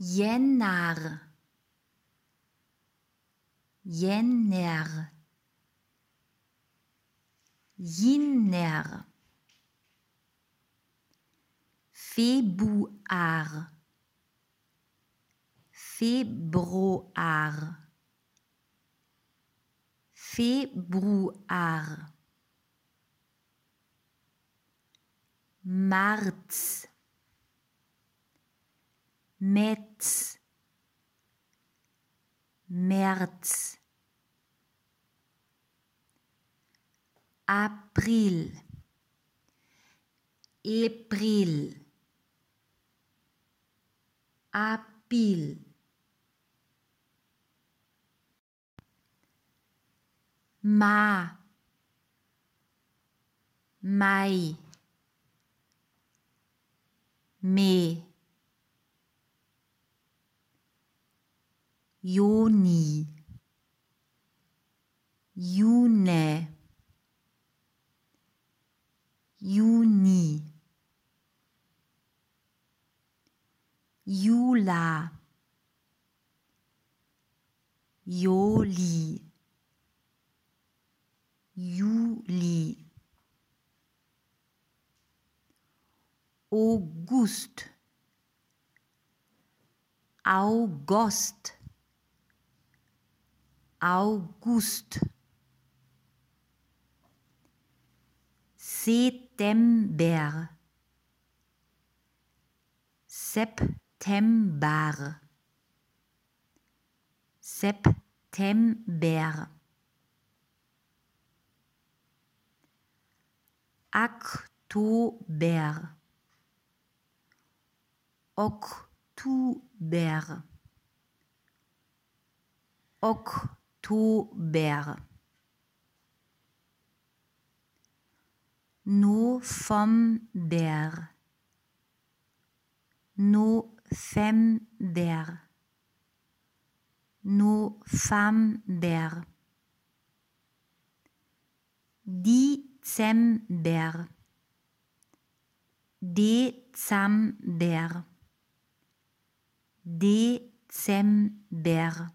Jänner, Jänner, Jinner, Februar, Februar, Februar, März, März, März, April, April, April, Mai, Mai, Mai, Juni, Juni, Juni, Jula, Juli, Juli, August, August, August, September, September, September, Oktober, Oktober, Oktober, November, November, November, Dezember, Dezember, Dezember,